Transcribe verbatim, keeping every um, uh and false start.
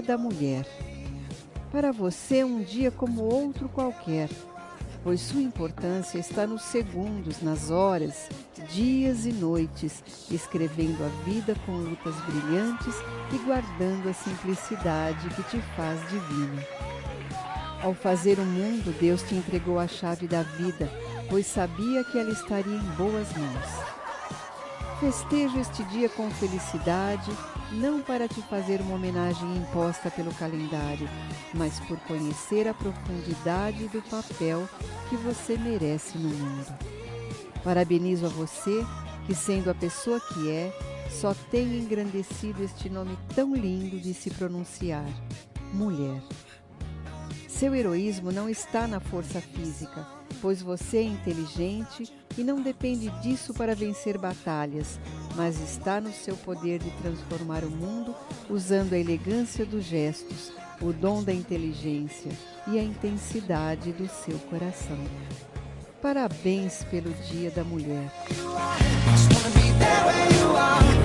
da Mulher. Para você, um dia como outro qualquer, pois sua importância está nos segundos, nas horas, dias e noites, escrevendo a vida com lutas brilhantes e guardando a simplicidade que te faz divina. Ao fazer o mundo, Deus te entregou a chave da vida, pois sabia que ela estaria em boas mãos. Festejo este dia com felicidade, não para te fazer uma homenagem imposta pelo calendário, mas por conhecer a profundidade do papel que você merece no mundo. Parabenizo a você, que sendo a pessoa que é, só tem engrandecido este nome tão lindo de se pronunciar, mulher. Seu heroísmo não está na força física, pois você é inteligente e não depende disso para vencer batalhas, mas está no seu poder de transformar o mundo usando a elegância dos gestos, o dom da inteligência e a intensidade do seu coração. Parabéns pelo Dia da Mulher!